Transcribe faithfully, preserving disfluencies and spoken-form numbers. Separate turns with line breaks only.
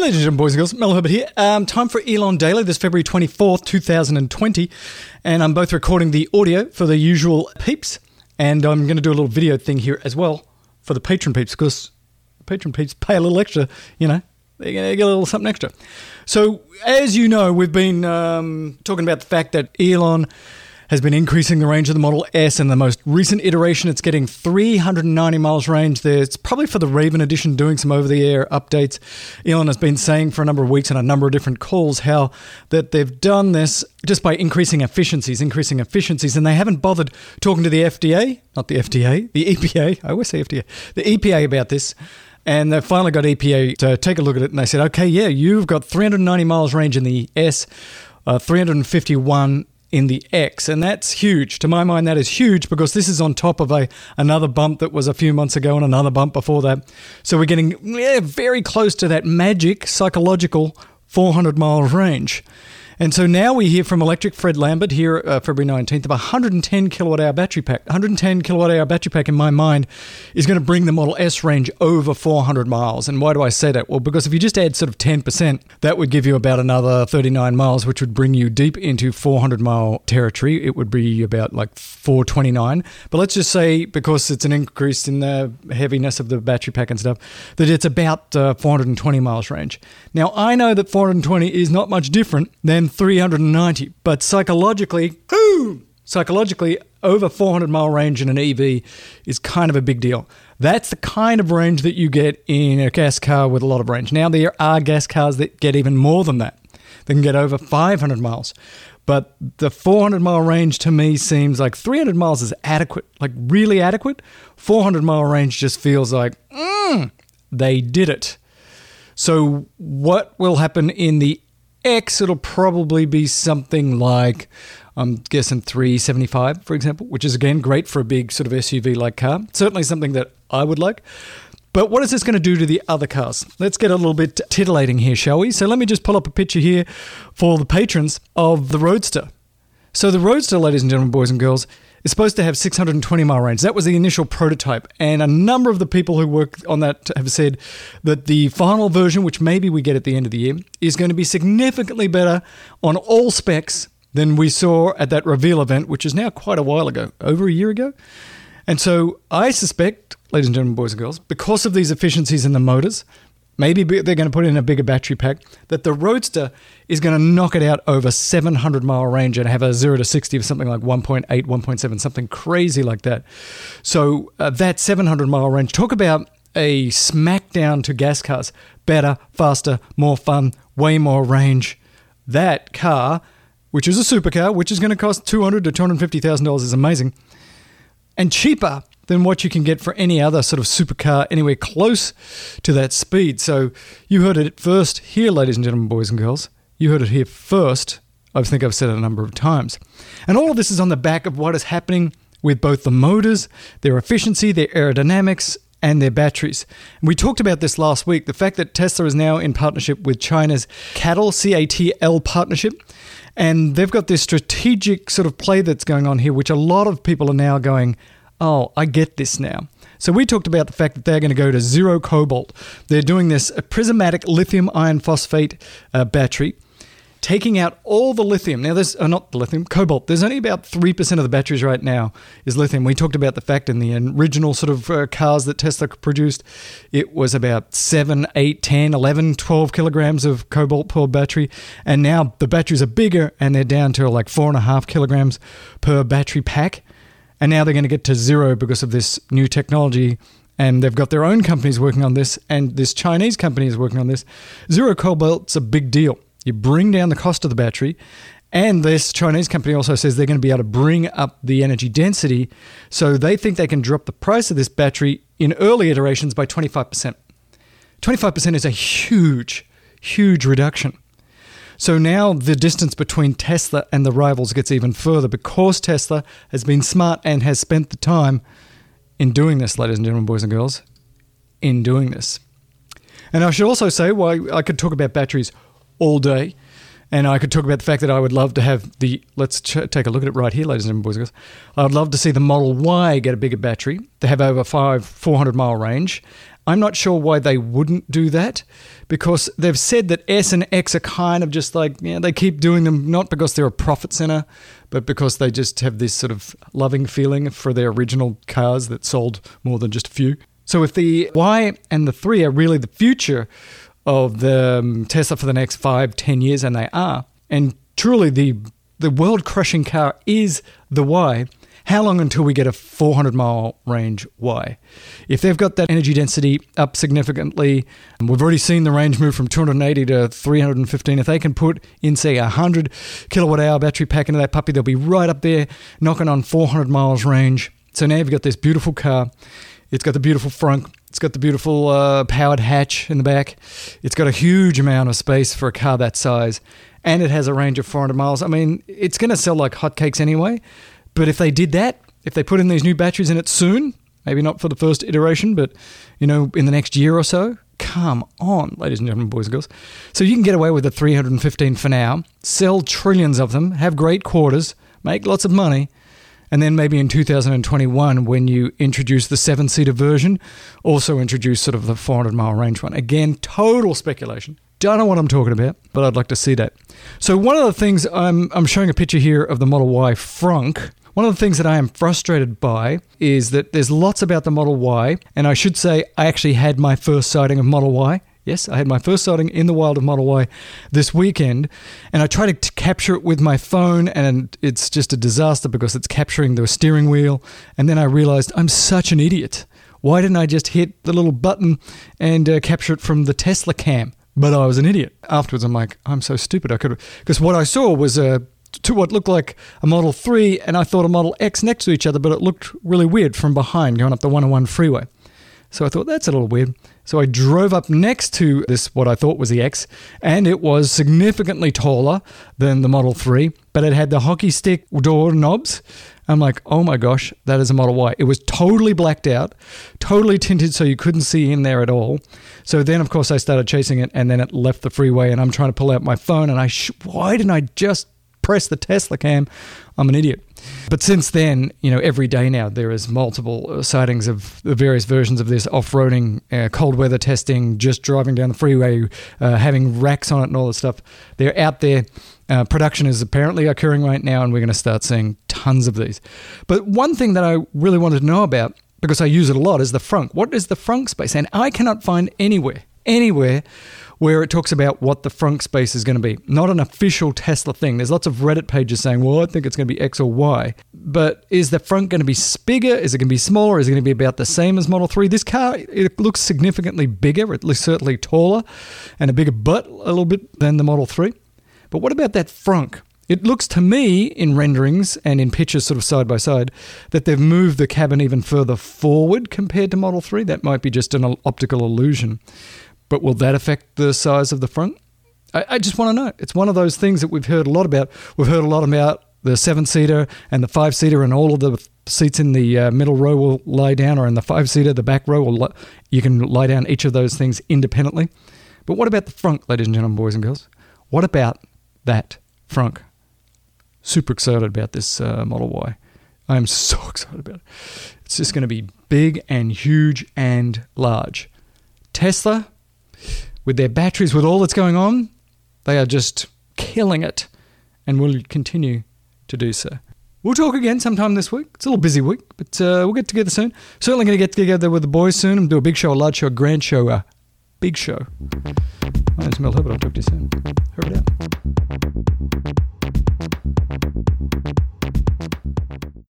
ladies and gentlemen, boys and girls, Mel Herbert here. Um, time for Elon Daily, this February twenty-fourth, twenty twenty. And I'm both recording the audio for the usual peeps, and I'm going to do a little video thing here as well for the patron peeps, because patron peeps pay a little extra, you know. They're going to get a little something extra. So, as you know, we've been um, talking about the fact that Elon has been increasing the range of the Model S. In the most recent iteration, it's getting three hundred ninety miles range there. It's probably for the Raven edition doing some over-the-air updates. Elon has been saying for a number of weeks on a number of different calls how that they've done this just by increasing efficiencies, increasing efficiencies, and they haven't bothered talking to the F D A, not the F D A, the E P A, I always say F D A, the E P A about this. And they finally got E P A to take a look at it, and they said, okay, yeah, you've got three hundred ninety miles range in the S, uh, three hundred fifty-one in the X, and that's huge. To my mind, that is huge because this is on top of a another bump that was a few months ago and another bump before that. So we're getting yeah, very close to that magic psychological four hundred miles range. And so now we hear from Electric Fred Lambert here uh, February nineteenth of a one hundred ten kilowatt hour battery pack. one hundred ten kilowatt hour battery pack in my mind is going to bring the Model S range over four hundred miles. And why do I say that? Well, because if you just add sort of ten percent, that would give you about another thirty-nine miles, which would bring you deep into four hundred mile territory. It would be about like four twenty-nine. But let's just say, because it's an increase in the heaviness of the battery pack and stuff, that it's about uh, four hundred twenty miles range. Now, I know that four hundred twenty is not much different than three hundred ninety, but psychologically, ooh, psychologically, over four hundred mile range in an E V is kind of a big deal. That's the kind of range that you get in a gas car with a lot of range. Now, there are gas cars that get even more than that. They can get over five hundred miles. But the four hundred mile range to me seems like three hundred miles is adequate, like really adequate. four hundred mile range just feels like, mm, they did it. So what will happen in the X? It'll probably be something like, I'm guessing three seventy-five, for example, which is, again, great for a big sort of S U V-like car. Certainly something that I would like. But what is this going to do to the other cars? Let's get a little bit titillating here, shall we? So let me just pull up a picture here for the patrons of the Roadster. So the Roadster, ladies and gentlemen, boys and girls, is supposed to have six hundred twenty mile range. That was the initial prototype. And a number of the people who work on that have said that the final version, which maybe we get at the end of the year, is going to be significantly better on all specs than we saw at that reveal event, which is now quite a while ago, over a year ago. And so I suspect, ladies and gentlemen, boys and girls, because of these efficiencies in the motors, maybe they're going to put in a bigger battery pack, that the Roadster is going to knock it out over seven hundred mile range and have a zero to sixty of something like one point eight, one point seven, something crazy like that. So uh, that seven hundred mile range, talk about a smackdown to gas cars. Better, faster, more fun, way more range. That car, which is a supercar, which is going to cost two hundred thousand dollars to two hundred fifty thousand dollars, is amazing. And cheaper than what you can get for any other sort of supercar anywhere close to that speed. So you heard it first here, ladies and gentlemen, boys and girls. You heard it here first. I think I've said it a number of times. And all of this is on the back of what is happening with both the motors, their efficiency, their aerodynamics, and their batteries. And we talked about this last week, the fact that Tesla is now in partnership with China's CATL, C A T L partnership. And they've got this strategic sort of play that's going on here, which a lot of people are now going, oh, I get this now. So we talked about the fact that they're going to go to zero cobalt. They're doing this a prismatic lithium iron phosphate uh, battery, taking out all the lithium. Now, there's uh, not the lithium, cobalt. There's only about three percent of the batteries right now is lithium. We talked about the fact in the original sort of uh, cars that Tesla produced, it was about seven, eight, ten, eleven, twelve kilograms of cobalt per battery. And now the batteries are bigger and they're down to like four and a half kilograms per battery pack. And now they're going to get to zero because of this new technology. And they've got their own companies working on this. And this Chinese company is working on this. Zero cobalt's a big deal. You bring down the cost of the battery. And this Chinese company also says they're going to be able to bring up the energy density. So they think they can drop the price of this battery in early iterations by twenty-five percent. twenty-five percent is a huge, huge reduction. So now the distance between Tesla and the rivals gets even further because Tesla has been smart and has spent the time in doing this, ladies and gentlemen, boys and girls, in doing this. And I should also say, well, I could talk about batteries all day, And I could talk about the fact that I would love to have the, let's ch- take a look at it right here, ladies and boys and girls. I would love to see the Model Y get a bigger battery. They have over five, four hundred mile range. I'm not sure why they wouldn't do that, because they've said that S and X are kind of just like, you know, they keep doing them not because they're a profit center, but because they just have this sort of loving feeling for their original cars that sold more than just a few. So if the Y and the three are really the future of the um, Tesla for the next five, ten years, and they are, and truly the the world-crushing car is the Y, how long until we get a four hundred mile range Y? If they've got that energy density up significantly, and we've already seen the range move from two hundred eighty to three hundred fifteen, if they can put in, say, a one hundred kilowatt hour battery pack into that puppy, they'll be right up there knocking on four hundred miles range. So now you've got this beautiful car. It's got the beautiful front. It's got the beautiful uh, powered hatch in the back. It's got a huge amount of space for a car that size. And it has a range of four hundred miles. I mean, it's going to sell like hotcakes anyway. But if they did that, if they put in these new batteries in it soon, maybe not for the first iteration, but, you know, in the next year or so, come on, ladies and gentlemen, boys and girls. So you can get away with the three hundred fifteen for now, sell trillions of them, have great quarters, make lots of money. And then maybe in two thousand twenty-one, when you introduce the seven-seater version, also introduce sort of the four hundred mile range one. Again, total speculation. Don't know what I'm talking about, but I'd like to see that. So one of the things, I'm I'm showing a picture here of the Model Y Frunk. One of the things that I am frustrated by is that there's lots about the Model Y, and I should say I actually had my first sighting of Model Y. Yes, I had my first sighting in the wild of Model Y this weekend, and I tried to capture it with my phone, and it's just a disaster because it's capturing the steering wheel, and then I realized I'm such an idiot. Why didn't I just hit the little button and uh, capture it from the Tesla cam? But I was an idiot. Afterwards, I'm like, I'm so stupid. I could, because what I saw was a to what looked like a Model three, and I thought a Model X next to each other, but it looked really weird from behind going up the one oh one freeway. So I thought, that's a little weird. So I drove up next to this, what I thought was the X, and it was significantly taller than the Model three, but it had the hockey stick door knobs. I'm like, oh my gosh, that is a Model Y. It was totally blacked out, totally tinted so you couldn't see in there at all. So then, of course, I started chasing it, and then it left the freeway, and I'm trying to pull out my phone, and I sh- why didn't I just press the Tesla cam? I'm an idiot. But since then, you know, every day now there is multiple sightings of the various versions of this, off-roading, uh, cold weather testing, just driving down the freeway, uh, having racks on it and all this stuff. They're out there. Uh, production is apparently occurring right now, and we're going to start seeing tons of these. But one thing that I really wanted to know about, because I use it a lot, is the frunk. What is the frunk space? And I cannot find anywhere, anywhere where it talks about what the frunk space is going to be. Not an official Tesla thing. There's lots of Reddit pages saying, well, I think it's going to be X or Y. But is the front going to be bigger? Is it going to be smaller? Is it going to be about the same as Model three? This car, it looks significantly bigger, at least certainly taller, and a bigger butt a little bit than the Model three. But what about that frunk? It looks to me, in renderings and in pictures sort of side by side, that they've moved the cabin even further forward compared to Model three. That might be just an optical illusion. But will that affect the size of the front? I, I just want to know. It's one of those things that we've heard a lot about. We've heard a lot about the seven-seater and the five-seater, and all of the seats in the uh, middle row will lie down, or in the five-seater, the back row, will li- you can lie down each of those things independently. But what about the front, ladies and gentlemen, boys and girls? What about that front? Super excited about this uh, Model Y. I am so excited about it. It's just going to be big and huge and large. Tesla, with their batteries, with all that's going on, they are just killing it and will continue to do so. We'll talk again sometime this week. It's a little busy week, but uh, we'll get together soon. Certainly going to get together with the boys soon and do a big show, a large show, a grand show, a big show. My name's Mel Herbert. I'll talk to you soon. Herbert out.